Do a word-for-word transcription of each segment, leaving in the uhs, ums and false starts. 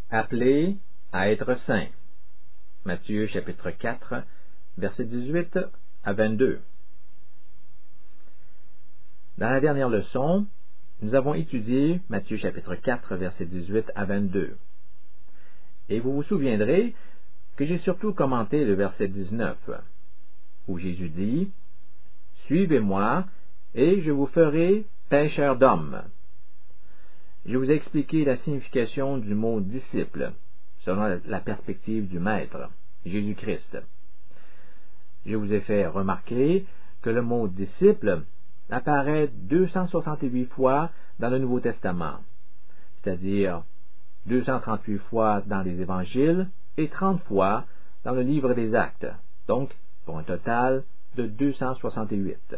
Appelés à être saints. Matthieu chapitre quatre, versets dix-huit à vingt-deux. Dans la dernière leçon, nous avons étudié Matthieu chapitre quatre, versets dix-huit à vingt-deux. Et vous vous souviendrez que j'ai surtout commenté le verset dix-neuf, où Jésus dit « Suivez-moi, et je vous ferai pêcheurs d'hommes ». Je vous ai expliqué la signification du mot « disciple » selon la perspective du Maître, Jésus-Christ. Je vous ai fait remarquer que le mot « disciple » apparaît deux cent soixante-huit fois dans le Nouveau Testament, c'est-à-dire deux cent trente-huit fois dans les Évangiles et trente fois dans le livre des Actes, donc pour un total de deux cent soixante-huit.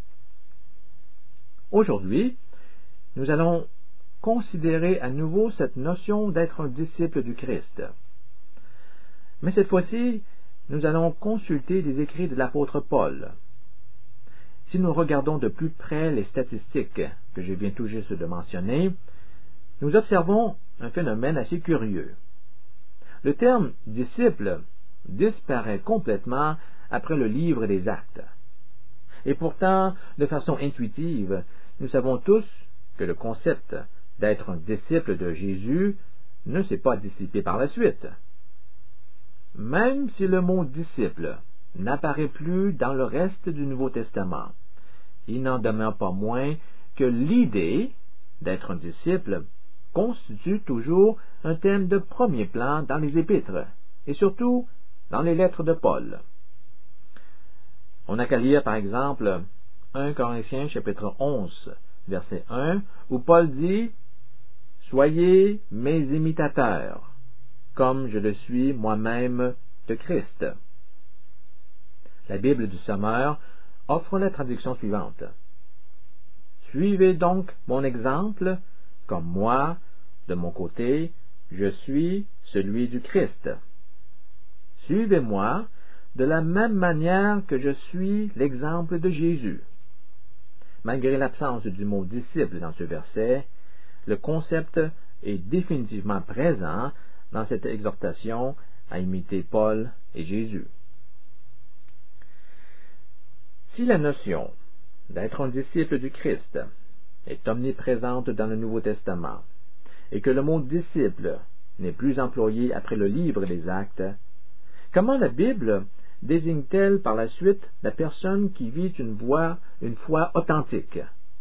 Aujourd'hui, nous allons considérer à nouveau cette notion d'être un disciple du Christ. Mais cette fois-ci, nous allons consulter les écrits de l'apôtre Paul. Si nous regardons de plus près les statistiques que je viens tout juste de mentionner, nous observons un phénomène assez curieux. Le terme « disciple » disparaît complètement après le livre des Actes. Et pourtant, de façon intuitive, nous savons tous que le concept d'être un disciple de Jésus ne s'est pas dissipé par la suite. Même si le mot « disciple » n'apparaît plus dans le reste du Nouveau Testament, il n'en demeure pas moins que l'idée d'être un disciple constitue toujours un thème de premier plan dans les épîtres, et surtout dans les lettres de Paul. On n'a qu'à lire par exemple premier Corinthiens chapitre onze, verset un, où Paul dit « Soyez mes imitateurs, comme je le suis moi-même de Christ ». La Bible du Sommeur offre la traduction suivante. « Suivez donc mon exemple, comme moi, de mon côté, je suis celui du Christ. Suivez-moi de la même manière que je suis l'exemple de Jésus. » Malgré l'absence du mot « disciple » dans ce verset, le concept est définitivement présent dans cette exhortation à imiter Paul et Jésus. Si la notion d'être un disciple du Christ est omniprésente dans le Nouveau Testament et que le mot « disciple » n'est plus employé après le livre des Actes, comment la Bible désigne-t-elle par la suite la personne qui vit une voie, une foi authentique?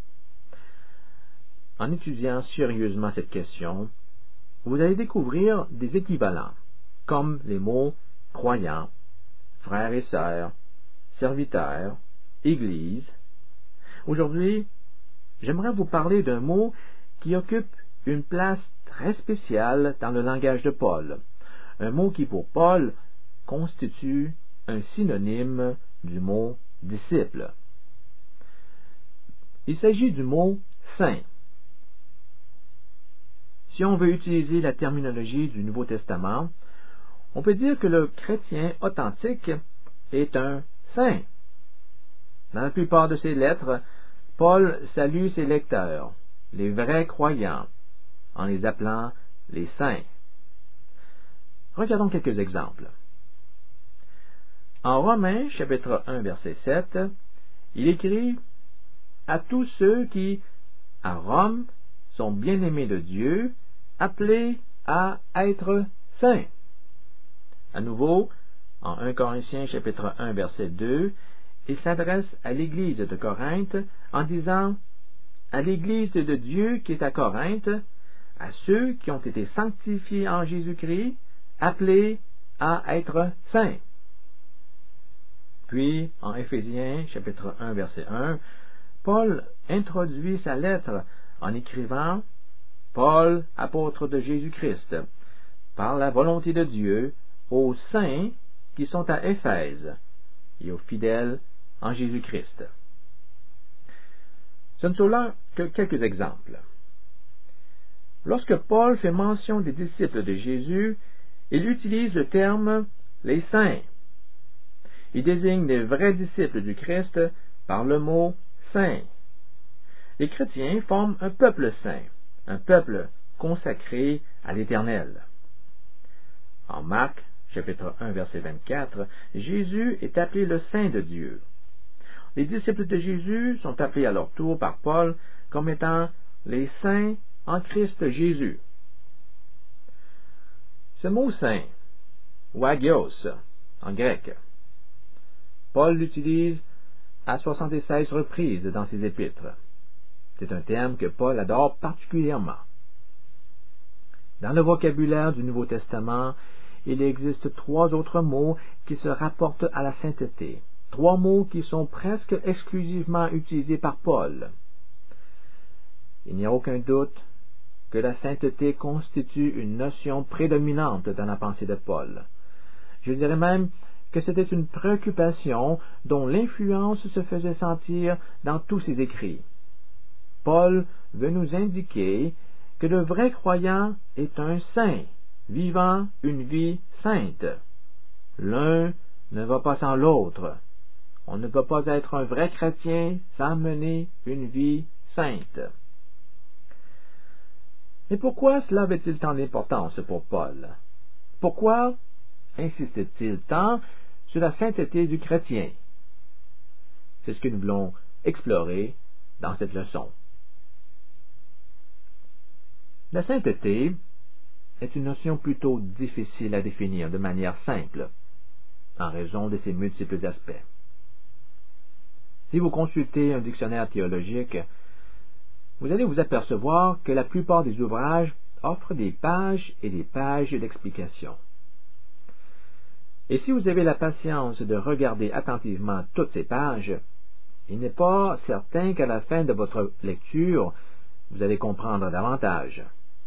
En étudiant sérieusement cette question, vous allez découvrir des équivalents, comme les mots « croyant »,« frères et sœurs »,« serviteurs »,« église ». Aujourd'hui, j'aimerais vous parler d'un mot qui occupe une place très spéciale dans le langage de Paul, un mot qui pour Paul constitue un synonyme du mot « disciple ». Il s'agit du mot « saint ». Si on veut utiliser la terminologie du Nouveau Testament, on peut dire que le chrétien authentique est un saint. Dans la plupart de ses lettres, Paul salue ses lecteurs, les vrais croyants, en les appelant les saints. Regardons quelques exemples. En Romains, chapitre un, verset sept, il écrit « À tous ceux qui, à Rome, sont bien-aimés de Dieu, appelés à être saints. » À nouveau, en premier Corinthiens, chapitre un, verset deux, il s'adresse à l'Église de Corinthe en disant « À l'Église de Dieu qui est à Corinthe, à ceux qui ont été sanctifiés en Jésus-Christ, appelés à être saints. » Puis, en Éphésiens, chapitre un, verset un, Paul introduit sa lettre en écrivant « Paul, apôtre de Jésus-Christ, par la volonté de Dieu, aux saints qui sont à Éphèse et aux fidèles en Jésus-Christ. » Ce ne sont là que quelques exemples. Lorsque Paul fait mention des disciples de Jésus, il utilise le terme « les saints ». Il désigne les vrais disciples du Christ par le mot « saint ». Les chrétiens forment un peuple saint, un peuple consacré à l'Éternel. En Marc, chapitre un, verset vingt-quatre, Jésus est appelé le Saint de Dieu. Les disciples de Jésus sont appelés à leur tour par Paul comme étant les saints en Christ Jésus. Ce mot saint, ou agios en grec, Paul l'utilise à soixante-seize reprises dans ses épîtres. C'est un terme que Paul adore particulièrement. Dans le vocabulaire du Nouveau Testament, il existe trois autres mots qui se rapportent à la sainteté, trois mots qui sont presque exclusivement utilisés par Paul. Il n'y a aucun doute que la sainteté constitue une notion prédominante dans la pensée de Paul. Je dirais même que c'était une préoccupation dont l'influence se faisait sentir dans tous ses écrits. Paul veut nous indiquer que le vrai croyant est un saint, vivant une vie sainte. L'un ne va pas sans l'autre. On ne peut pas être un vrai chrétien sans mener une vie sainte. Mais pourquoi cela avait-il tant d'importance pour Paul? Pourquoi insiste-t-il tant sur la sainteté du chrétien? C'est ce que nous voulons explorer dans cette leçon. La sainteté est une notion plutôt difficile à définir de manière simple, en raison de ses multiples aspects. Si vous consultez un dictionnaire théologique, vous allez vous apercevoir que la plupart des ouvrages offrent des pages et des pages d'explications. Et si vous avez la patience de regarder attentivement toutes ces pages, il n'est pas certain qu'à la fin de votre lecture, vous allez comprendre davantage.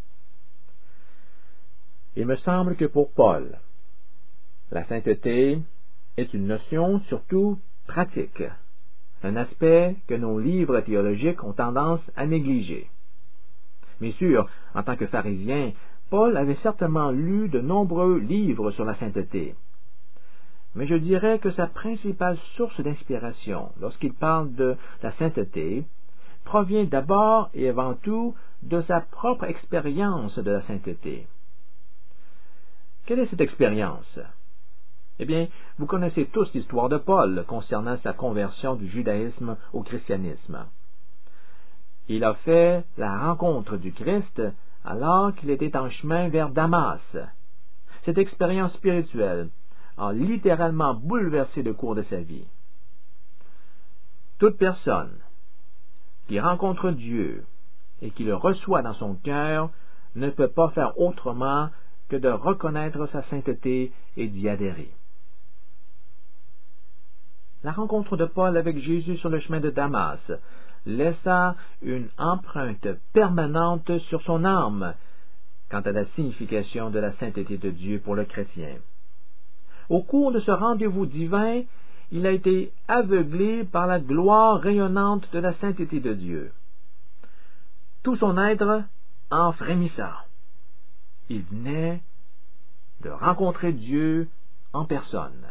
Il me semble que pour Paul, la sainteté est une notion surtout pratique, un aspect que nos livres théologiques ont tendance à négliger. Bien sûr, en tant que pharisien, Paul avait certainement lu de nombreux livres sur la sainteté. Mais je dirais que sa principale source d'inspiration, lorsqu'il parle de la sainteté, provient d'abord et avant tout de sa propre expérience de la sainteté. Quelle est cette expérience? Eh bien, vous connaissez tous l'histoire de Paul concernant sa conversion du judaïsme au christianisme. Il a fait la rencontre du Christ alors qu'il était en chemin vers Damas. Cette expérience spirituelle a littéralement bouleversé le cours de sa vie. Toute personne qui rencontre Dieu et qui le reçoit dans son cœur ne peut pas faire autrement que de reconnaître sa sainteté et d'y adhérer. La rencontre de Paul avec Jésus sur le chemin de Damas laissa une empreinte permanente sur son âme quant à la signification de la sainteté de Dieu pour le chrétien. Au cours de ce rendez-vous divin, il a été aveuglé par la gloire rayonnante de la sainteté de Dieu. Tout son être en frémissa. Il venait de rencontrer Dieu en personne.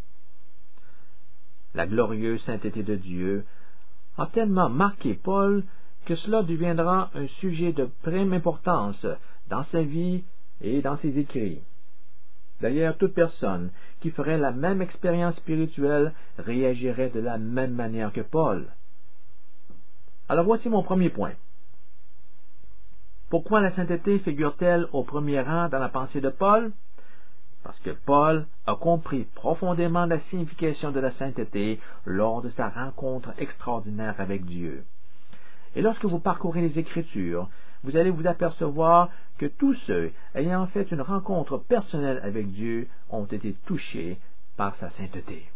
La glorieuse sainteté de Dieu a tellement marqué Paul que cela deviendra un sujet de prime importance dans sa vie et dans ses écrits. D'ailleurs, toute personne qui ferait la même expérience spirituelle réagirait de la même manière que Paul. Alors voici mon premier point. Pourquoi la sainteté figure-t-elle au premier rang dans la pensée de Paul? Parce que Paul a compris profondément la signification de la sainteté lors de sa rencontre extraordinaire avec Dieu. Et lorsque vous parcourez les Écritures, vous allez vous apercevoir que tous ceux ayant fait une rencontre personnelle avec Dieu ont été touchés par sa sainteté.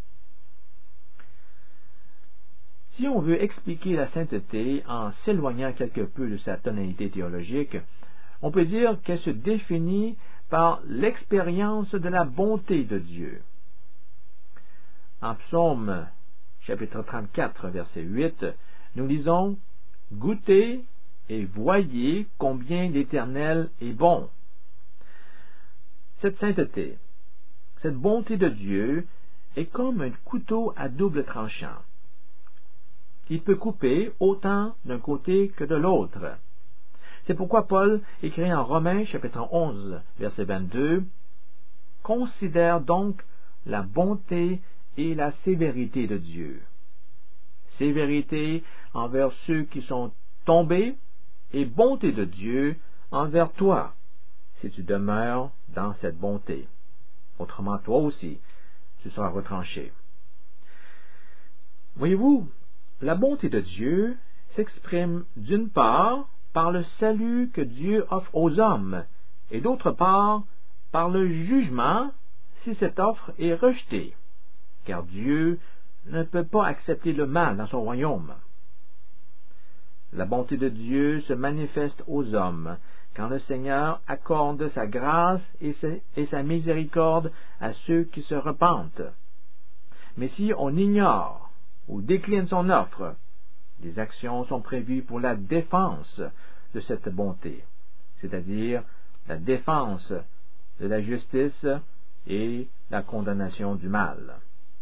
Si on veut expliquer la sainteté en s'éloignant quelque peu de sa tonalité théologique, on peut dire qu'elle se définit par l'expérience de la bonté de Dieu. En Psaume, chapitre trente-quatre, verset huit, nous lisons « Goûtez et voyez combien l'Éternel est bon ». Cette sainteté, cette bonté de Dieu est comme un couteau à double tranchant. Il peut couper autant d'un côté que de l'autre. C'est pourquoi Paul écrit en Romains, chapitre onze, verset vingt-deux, considère donc la bonté et la sévérité de Dieu. Sévérité envers ceux qui sont tombés et bonté de Dieu envers toi, si tu demeures dans cette bonté. Autrement, toi aussi, tu seras retranché. Voyez-vous, la bonté de Dieu s'exprime d'une part par le salut que Dieu offre aux hommes, et d'autre part par le jugement si cette offre est rejetée, car Dieu ne peut pas accepter le mal dans son royaume. La bonté de Dieu se manifeste aux hommes quand le Seigneur accorde sa grâce et sa, et sa miséricorde à ceux qui se repentent. Mais si on ignore ou décline son offre, des actions sont prévues pour la défense de cette bonté, c'est-à-dire la défense de la justice et la condamnation du mal.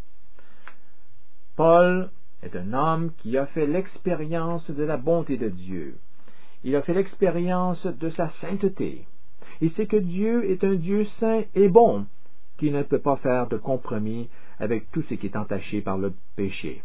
Paul est un homme qui a fait l'expérience de la bonté de Dieu. Il a fait l'expérience de sa sainteté. Il sait que Dieu est un Dieu saint et bon, qui ne peut pas faire de compromis avec tout ce qui est entaché par le péché.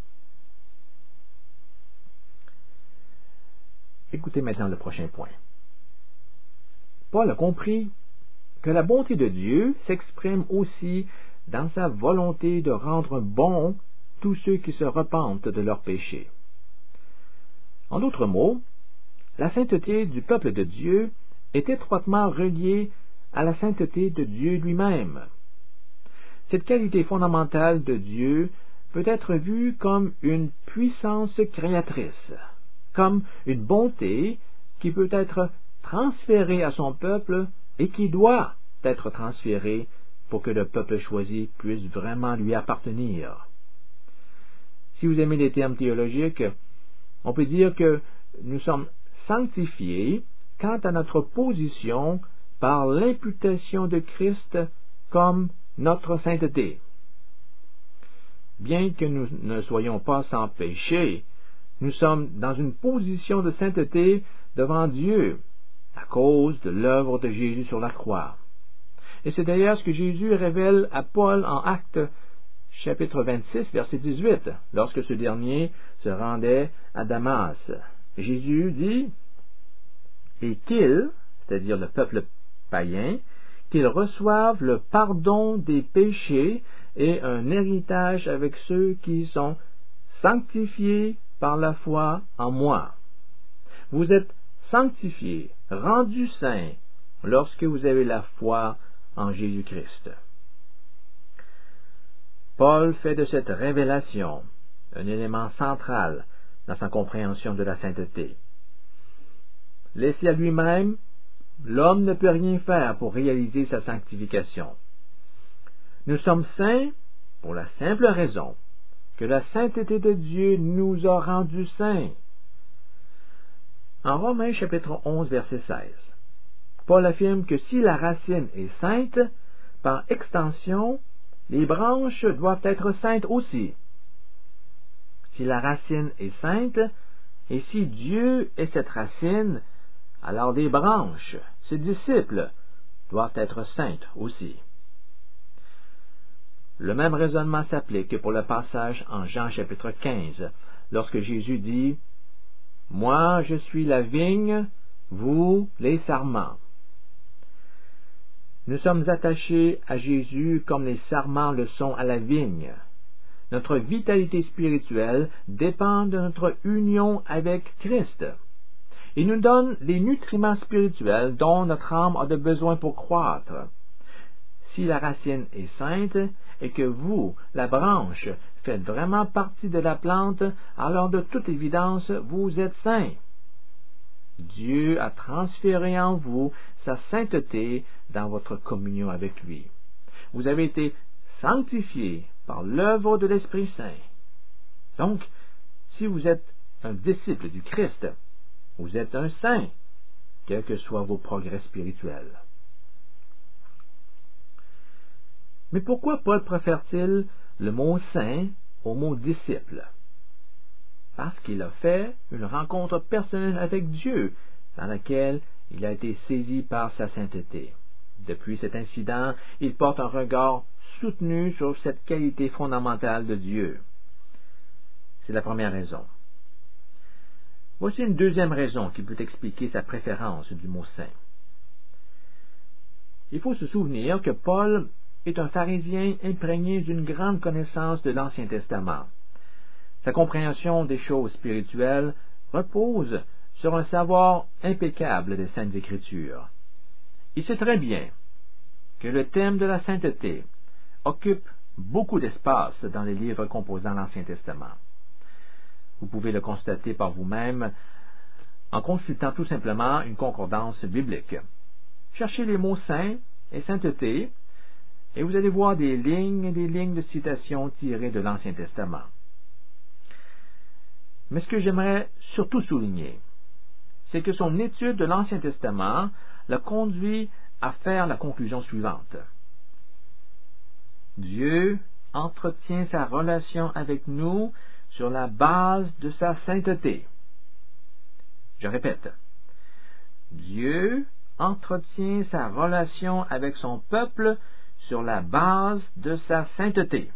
Écoutez maintenant le prochain point. Paul a compris que la bonté de Dieu s'exprime aussi dans sa volonté de rendre bons tous ceux qui se repentent de leurs péchés. En d'autres mots, la sainteté du peuple de Dieu est étroitement reliée à la sainteté de Dieu lui-même. Cette qualité fondamentale de Dieu peut être vue comme une puissance créatrice, comme une bonté qui peut être transférée à son peuple et qui doit être transférée pour que le peuple choisi puisse vraiment lui appartenir. Si vous aimez les termes théologiques, on peut dire que nous sommes sanctifiés quant à notre position par l'imputation de Christ comme notre sainteté. Bien que nous ne soyons pas sans péché, nous sommes dans une position de sainteté devant Dieu à cause de l'œuvre de Jésus sur la croix. Et c'est d'ailleurs ce que Jésus révèle à Paul en Actes chapitre vingt-six, verset dix-huit, lorsque ce dernier se rendait à Damas. Jésus dit, « Et qu'ils, c'est-à-dire le peuple païen, qu'ils reçoivent le pardon des péchés et un héritage avec ceux qui sont sanctifiés par la foi en moi. » Vous êtes sanctifiés, rendus saints, lorsque vous avez la foi en Jésus-Christ. Paul fait de cette révélation un élément central dans sa compréhension de la sainteté. Laissé à lui-même, l'homme ne peut rien faire pour réaliser sa sanctification. Nous sommes saints pour la simple raison que la sainteté de Dieu nous a rendus saints. En Romains chapitre onze, verset seize, Paul affirme que si la racine est sainte, par extension, les branches doivent être saintes aussi. Si la racine est sainte, et si Dieu est cette racine, alors les branches, ses disciples, doivent être saintes aussi. Le même raisonnement s'applique pour le passage en Jean chapitre quinze, lorsque Jésus dit « Moi je suis la vigne, vous les sarments. » Nous sommes attachés à Jésus comme les sarments le sont à la vigne. Notre vitalité spirituelle dépend de notre union avec Christ. Il nous donne les nutriments spirituels dont notre âme a de besoin pour croître. Si la racine est sainte et que vous, la branche, faites vraiment partie de la plante, alors de toute évidence, vous êtes saints. Dieu a transféré en vous sa sainteté dans votre communion avec lui. Vous avez été sanctifiés par l'œuvre de l'Esprit Saint. Donc, si vous êtes un disciple du Christ, vous êtes un saint, quels que soient vos progrès spirituels. Mais pourquoi Paul préfère-t-il le mot saint au mot disciple? Parce qu'il a fait une rencontre personnelle avec Dieu, dans laquelle il a été saisi par sa sainteté. Depuis cet incident, il porte un regard soutenu sur cette qualité fondamentale de Dieu. C'est la première raison. Voici une deuxième raison qui peut expliquer sa préférence du mot saint. Il faut se souvenir que Paul est un pharisien imprégné d'une grande connaissance de l'Ancien Testament. Sa compréhension des choses spirituelles repose sur un savoir impeccable des Saintes Écritures. Il sait très bien que le thème de la sainteté occupe beaucoup d'espace dans les livres composant l'Ancien Testament. Vous pouvez le constater par vous-même en consultant tout simplement une concordance biblique. Cherchez les mots saint et sainteté et vous allez voir des lignes et des lignes de citations tirées de l'Ancien Testament. Mais ce que j'aimerais surtout souligner, c'est que son étude de l'Ancien Testament l'a conduit à faire la conclusion suivante. Dieu entretient sa relation avec nous sur la base de sa sainteté. Je répète, Dieu entretient sa relation avec son peuple sur la base de sa sainteté.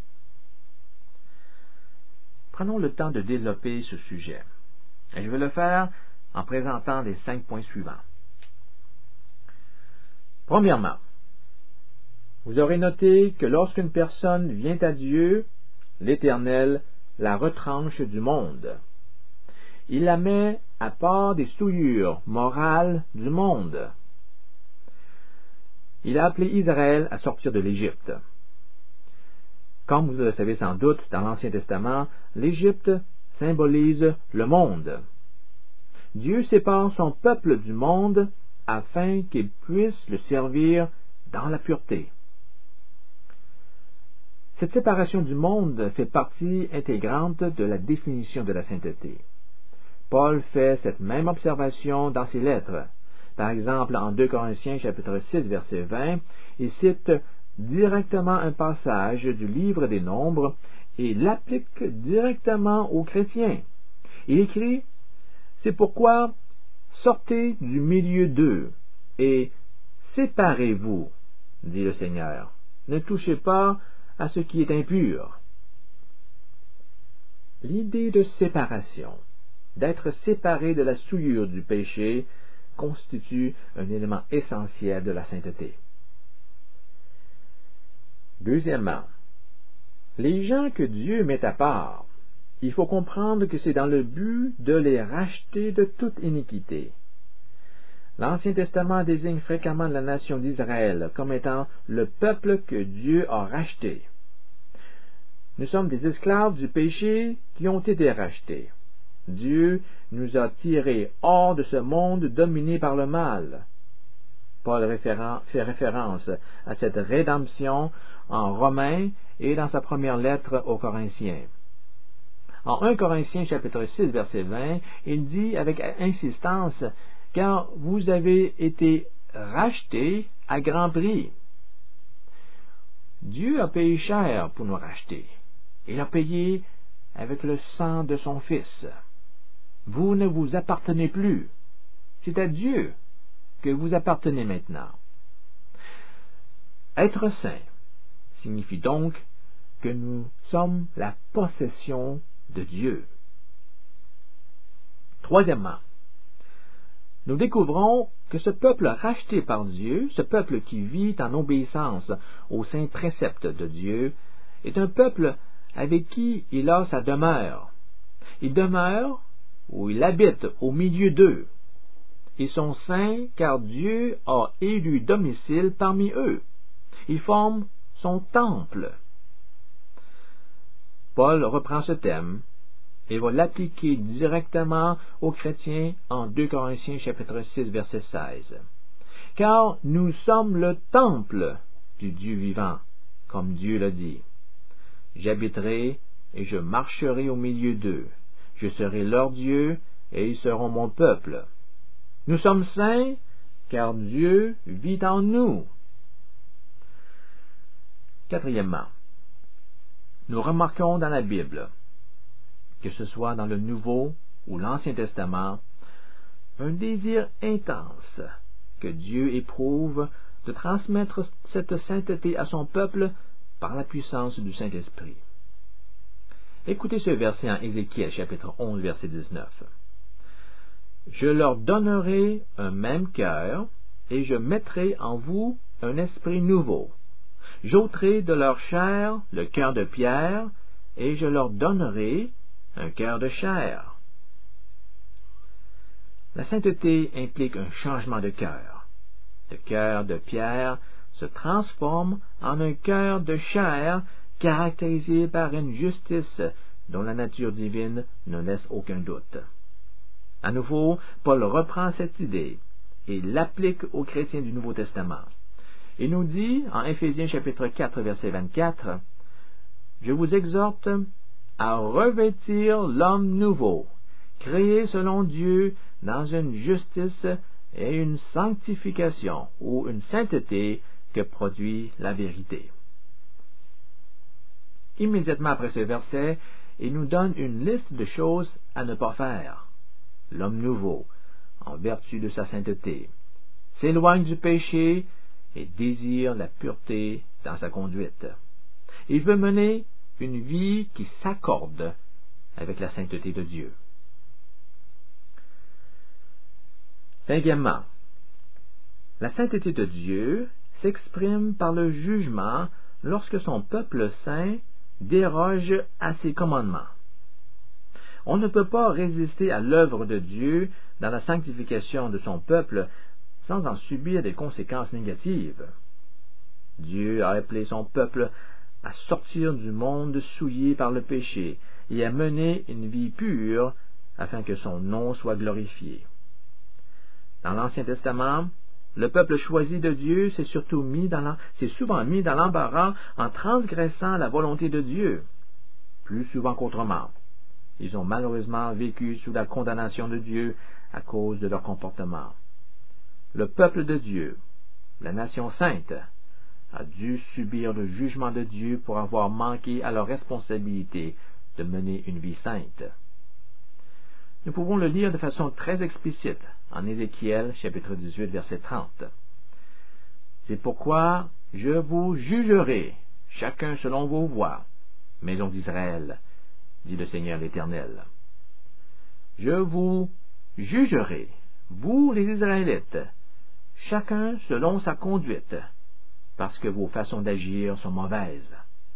Prenons le temps de développer ce sujet. Et je vais le faire en présentant les cinq points suivants. Premièrement, vous aurez noté que lorsqu'une personne vient à Dieu, l'Éternel la retranche du monde. Il la met à part des souillures morales du monde. Il a appelé Israël à sortir de l'Égypte. Comme vous le savez sans doute, dans l'Ancien Testament, l'Égypte symbolise le monde. Dieu sépare son peuple du monde afin qu'il puisse le servir dans la pureté. Cette séparation du monde fait partie intégrante de la définition de la sainteté. Paul fait cette même observation dans ses lettres. Par exemple, en deux Corinthiens chapitre six, verset vingt, il cite directement un passage du livre des Nombres et l'applique directement aux chrétiens. Il écrit « C'est pourquoi sortez du milieu d'eux et séparez-vous, dit le Seigneur. Ne touchez pas à ce qui est impur. » L'idée de séparation, d'être séparé de la souillure du péché, constitue un élément essentiel de la sainteté. Deuxièmement, les gens que Dieu met à part, il faut comprendre que c'est dans le but de les racheter de toute iniquité. L'Ancien Testament désigne fréquemment la nation d'Israël comme étant le peuple que Dieu a racheté. Nous sommes des esclaves du péché qui ont été rachetés. Dieu nous a tirés hors de ce monde dominé par le mal. Paul référent, fait référence à cette rédemption en Romains et dans sa première lettre aux Corinthiens. En un Corinthiens chapitre six, verset vingt, il dit avec insistance « Car vous avez été rachetés à grand prix. » Dieu a payé cher pour nous racheter. Il a payé avec le sang de son Fils. Vous ne vous appartenez plus. C'est à Dieu que vous appartenez maintenant. Être saint signifie donc que nous sommes la possession de Dieu. Troisièmement, nous découvrons que ce peuple racheté par Dieu, ce peuple qui vit en obéissance aux saints préceptes de Dieu, est un peuple avec qui il a sa demeure. Il demeure ou il habite au milieu d'eux. Ils sont saints car Dieu a élu domicile parmi eux. Ils forment son temple. Paul reprend ce thème et va l'appliquer directement aux chrétiens en deux Corinthiens chapitre six, verset seize. Car nous sommes le temple du Dieu vivant, comme Dieu l'a dit. J'habiterai et je marcherai au milieu d'eux. Je serai leur Dieu et ils seront mon peuple. Nous sommes saints car Dieu vit en nous. Quatrièmement, nous remarquons dans la Bible, que ce soit dans le Nouveau ou l'Ancien Testament, un désir intense que Dieu éprouve de transmettre cette sainteté à son peuple par la puissance du Saint-Esprit. Écoutez ce verset en Ézéchiel, chapitre onze, verset dix-neuf. « Je leur donnerai un même cœur, et je mettrai en vous un esprit nouveau. J'ôterai de leur chair le cœur de pierre, et je leur donnerai un cœur de chair. » La sainteté implique un changement de cœur. Le cœur de pierre se transforme en un cœur de chair caractérisé par une justice dont la nature divine ne laisse aucun doute. À nouveau, Paul reprend cette idée et l'applique aux chrétiens du Nouveau Testament. Il nous dit, en Éphésiens chapitre quatre, verset vingt-quatre, « Je vous exhorte à revêtir l'homme nouveau, créé selon Dieu dans une justice et une sanctification ou une sainteté que produit la vérité. » Immédiatement après ce verset, il nous donne une liste de choses à ne pas faire. L'homme nouveau, en vertu de sa sainteté, s'éloigne du péché et désire la pureté dans sa conduite. Il veut mener une vie qui s'accorde avec la sainteté de Dieu. Cinquièmement, la sainteté de Dieu s'exprime par le jugement lorsque son peuple saint déroge à ses commandements. On ne peut pas résister à l'œuvre de Dieu dans la sanctification de son peuple sans en subir des conséquences négatives. Dieu a appelé son peuple à sortir du monde souillé par le péché et à mener une vie pure afin que son nom soit glorifié. Dans l'Ancien Testament, le peuple choisi de Dieu s'est surtout mis dans l'em- s'est souvent mis dans l'embarras en transgressant la volonté de Dieu, plus souvent qu'autrement. Ils ont malheureusement vécu sous la condamnation de Dieu à cause de leur comportement. Le peuple de Dieu, la nation sainte, a dû subir le jugement de Dieu pour avoir manqué à leur responsabilité de mener une vie sainte. Nous pouvons le lire de façon très explicite en Ézéchiel, chapitre dix-huit, verset trente. « C'est pourquoi je vous jugerai, chacun selon vos voies, maison d'Israël, dit le Seigneur l'Éternel. Je vous jugerai, vous les Israélites, chacun selon sa conduite, parce que vos façons d'agir sont mauvaises. »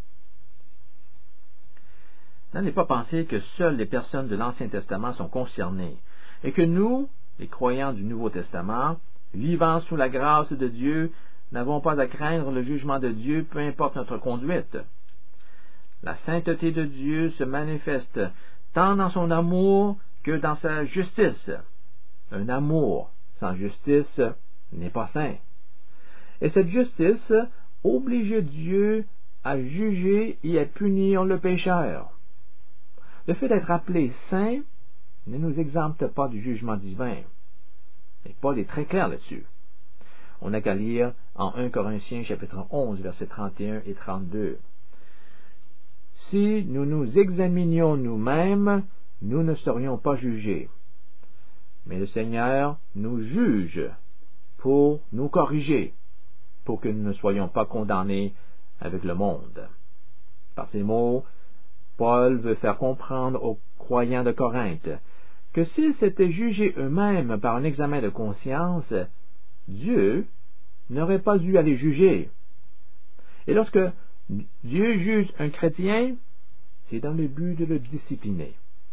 N'allez pas penser que seules les personnes de l'Ancien Testament sont concernées, et que nous, les croyants du Nouveau Testament, vivant sous la grâce de Dieu, n'avons pas à craindre le jugement de Dieu, peu importe notre conduite. La sainteté de Dieu se manifeste tant dans son amour que dans sa justice. Un amour sans justice n'est pas saint. Et cette justice oblige Dieu à juger et à punir le pécheur. Le fait d'être appelé saint ne nous exempte pas du jugement divin. Et Paul est très clair là-dessus. On n'a qu'à lire en premier Corinthiens chapitre onze, versets trente et un et trente-deux. « Si nous nous examinions nous-mêmes, nous ne serions pas jugés. Mais le Seigneur nous juge pour nous corriger, pour que nous ne soyons pas condamnés avec le monde. » Par ces mots, Paul veut faire comprendre aux croyants de Corinthe que s'ils s'étaient jugés eux-mêmes par un examen de conscience, Dieu n'aurait pas dû aller juger. Et lorsque Dieu juge un chrétien, c'est dans le but de le discipliner.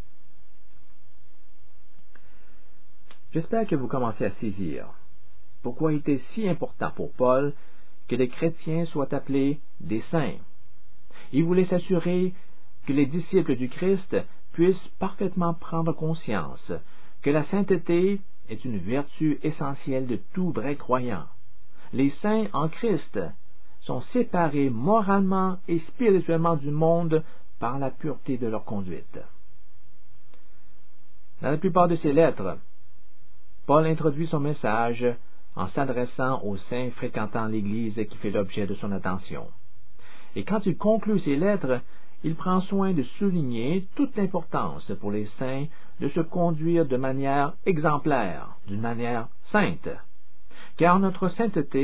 J'espère que vous commencez à saisir pourquoi il était si important pour Paul que les chrétiens soient appelés des saints. Il voulait s'assurer que les disciples du Christ puissent parfaitement prendre conscience que la sainteté est une vertu essentielle de tout vrai croyant. Les saints en Christ sont séparés moralement et spirituellement du monde par la pureté de leur conduite. Dans la plupart de ses lettres, Paul introduit son message en s'adressant aux saints fréquentant l'Église qui fait l'objet de son attention. Et quand il conclut ses lettres, il prend soin de souligner toute l'importance pour les saints de se conduire de manière exemplaire, d'une manière sainte, car notre sainteté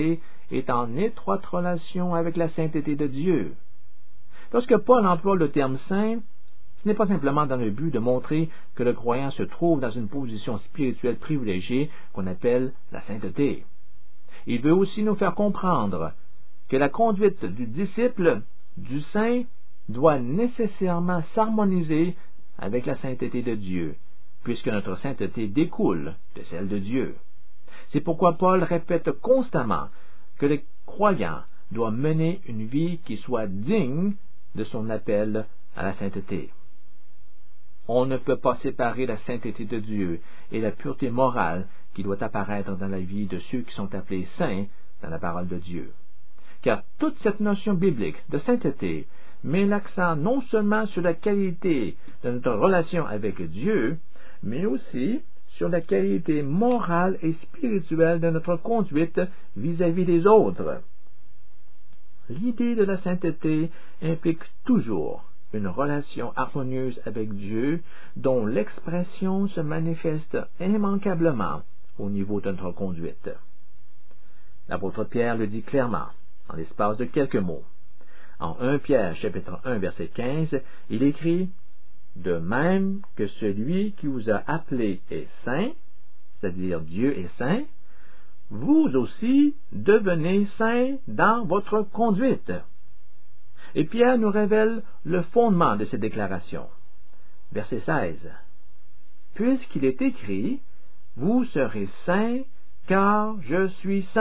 est en étroite relation avec la sainteté de Dieu. Lorsque Paul emploie le terme saint, ce n'est pas simplement dans le but de montrer que le croyant se trouve dans une position spirituelle privilégiée qu'on appelle la sainteté. Il veut aussi nous faire comprendre que la conduite du disciple, du saint, doit nécessairement s'harmoniser avec la sainteté de Dieu, puisque notre sainteté découle de celle de Dieu. C'est pourquoi Paul répète constamment que le croyant doit mener une vie qui soit digne de son appel à la sainteté. On ne peut pas séparer la sainteté de Dieu et la pureté morale qui doit apparaître dans la vie de ceux qui sont appelés saints dans la parole de Dieu. Car toute cette notion biblique de sainteté met l'accent non seulement sur la qualité de notre relation avec Dieu, mais aussi sur la qualité morale et spirituelle de notre conduite vis-à-vis des autres. L'idée de la sainteté implique toujours une relation harmonieuse avec Dieu dont l'expression se manifeste immanquablement au niveau de notre conduite. L'apôtre Pierre le dit clairement, en l'espace de quelques mots. En premier Pierre, chapitre un, verset quinze, il écrit « De même que celui qui vous a appelé est saint, c'est-à-dire Dieu est saint, vous aussi devenez saints dans votre conduite. » Et Pierre nous révèle le fondement de cette déclaration. Verset seize. « Puisqu'il est écrit, vous serez saints, car je suis saint. »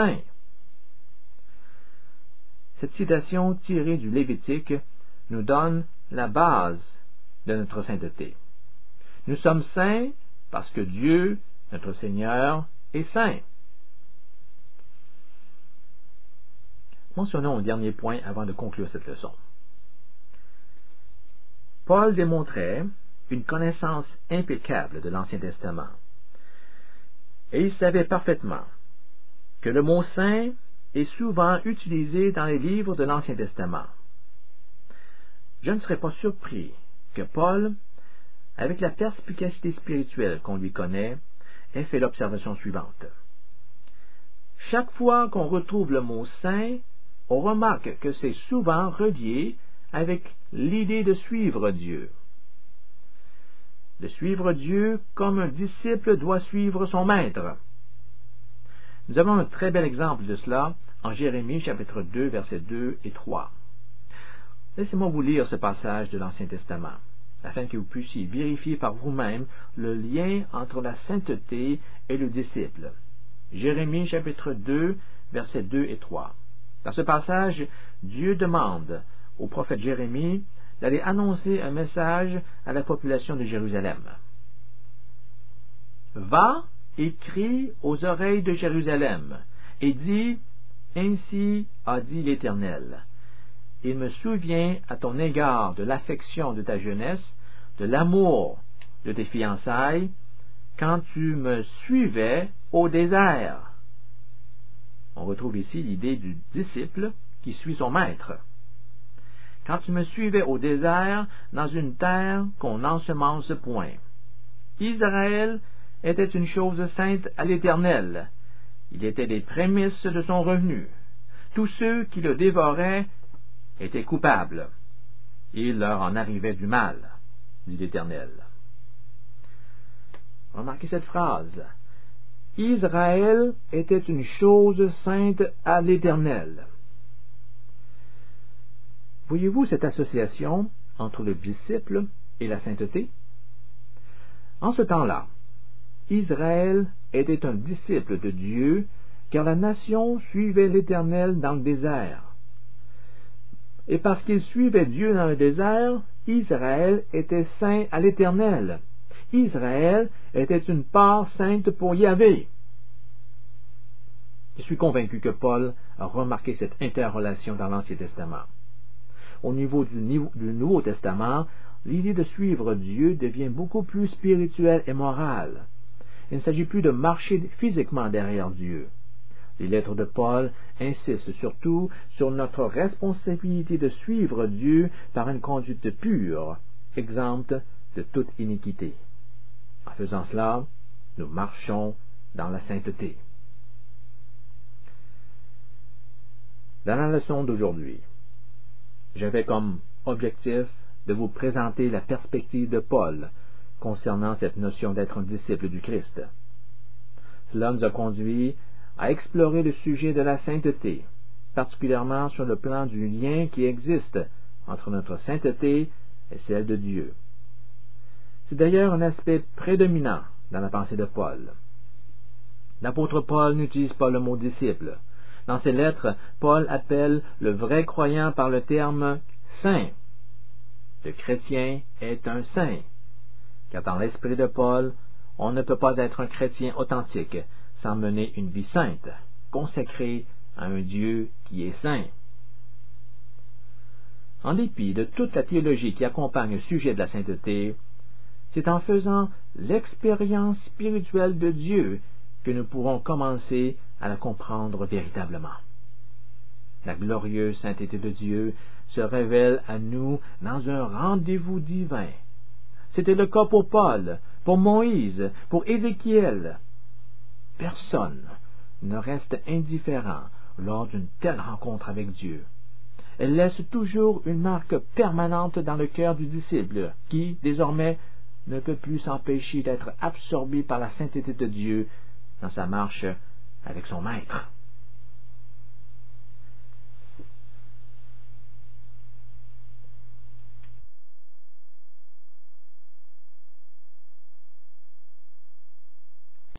Cette citation tirée du Lévitique nous donne la base de notre sainteté. Nous sommes saints parce que Dieu, notre Seigneur, est saint. Mentionnons un dernier point avant de conclure cette leçon. Paul démontrait une connaissance impeccable de l'Ancien Testament. Et il savait parfaitement que le mot saint est souvent utilisé dans les livres de l'Ancien Testament. Je ne serais pas surpris que Paul, avec la perspicacité spirituelle qu'on lui connaît, ait fait l'observation suivante. Chaque fois qu'on retrouve le mot saint, on remarque que c'est souvent relié avec l'idée de suivre Dieu. De suivre Dieu comme un disciple doit suivre son maître. Nous avons un très bel exemple de cela en Jérémie chapitre deux, versets deux et trois. Laissez-moi vous lire ce passage de l'Ancien Testament, afin que vous puissiez vérifier par vous-même le lien entre la sainteté et le disciple. Jérémie chapitre deux, versets deux et trois. Dans ce passage, Dieu demande au prophète Jérémie d'aller annoncer un message à la population de Jérusalem. « Va et crie aux oreilles de Jérusalem, et dis, ainsi a dit l'Éternel, il me souvient à ton égard de l'affection de ta jeunesse, de l'amour de tes fiançailles, quand tu me suivais au désert. » On retrouve ici l'idée du disciple qui suit son maître. Quand tu me suivais au désert, dans une terre qu'on n'ensemence point. Israël était une chose sainte à l'Éternel. Il était des prémices de son revenu. Tous ceux qui le dévoraient étaient coupables. Il leur en arrivait du mal, dit l'Éternel. Remarquez cette phrase. Israël était une chose sainte à l'Éternel. Voyez-vous cette association entre le disciple et la sainteté? En ce temps-là, Israël était un disciple de Dieu, car la nation suivait l'Éternel dans le désert. Et parce qu'il suivait Dieu dans le désert, Israël était saint à l'Éternel. Israël était une part sainte pour Yahvé. Je suis convaincu que Paul a remarqué cette interrelation dans l'Ancien Testament. Au niveau du, du Nouveau Testament, l'idée de suivre Dieu devient beaucoup plus spirituelle et morale. Il ne s'agit plus de marcher physiquement derrière Dieu. Les lettres de Paul insistent surtout sur notre responsabilité de suivre Dieu par une conduite pure, exempte de toute iniquité. En faisant cela, nous marchons dans la sainteté. Dans la leçon d'aujourd'hui, j'avais comme objectif de vous présenter la perspective de Paul concernant cette notion d'être un disciple du Christ. Cela nous a conduit à explorer le sujet de la sainteté, particulièrement sur le plan du lien qui existe entre notre sainteté et celle de Dieu. C'est d'ailleurs un aspect prédominant dans la pensée de Paul. L'apôtre Paul n'utilise pas le mot disciple. Dans ses lettres, Paul appelle le vrai croyant par le terme saint. Le chrétien est un saint, car dans l'esprit de Paul, on ne peut pas être un chrétien authentique sans mener une vie sainte, consacrée à un Dieu qui est saint. En dépit de toute la théologie qui accompagne le sujet de la sainteté, c'est en faisant l'expérience spirituelle de Dieu que nous pourrons commencer à la comprendre véritablement. La glorieuse sainteté de Dieu se révèle à nous dans un rendez-vous divin. C'était le cas pour Paul, pour Moïse, pour Ézéchiel. Personne ne reste indifférent lors d'une telle rencontre avec Dieu. Elle laisse toujours une marque permanente dans le cœur du disciple, qui, désormais, ne peut plus s'empêcher d'être absorbé par la sainteté de Dieu dans sa marche avec son Maître.